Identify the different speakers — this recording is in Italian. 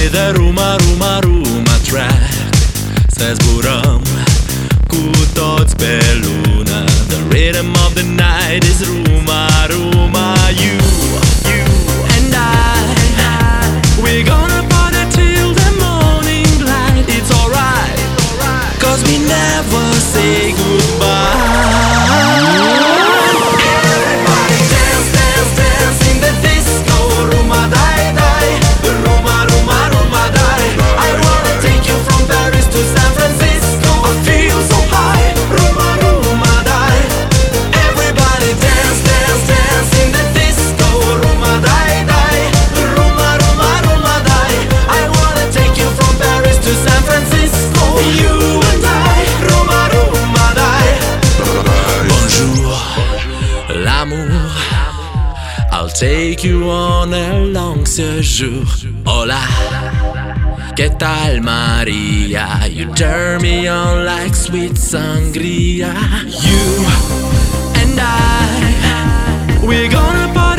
Speaker 1: de Roma, Roma, Roma track. Se zburăm cu toți pe lună. The rhythm of the night is Roma, Roma. You and we're gonna party till the morning light. It's alright, 'cause we never say goodbye. I'll take you on a long séjour. Hola, ¿qué tal Maria? You turn me on like sweet sangria. You and we're gonna party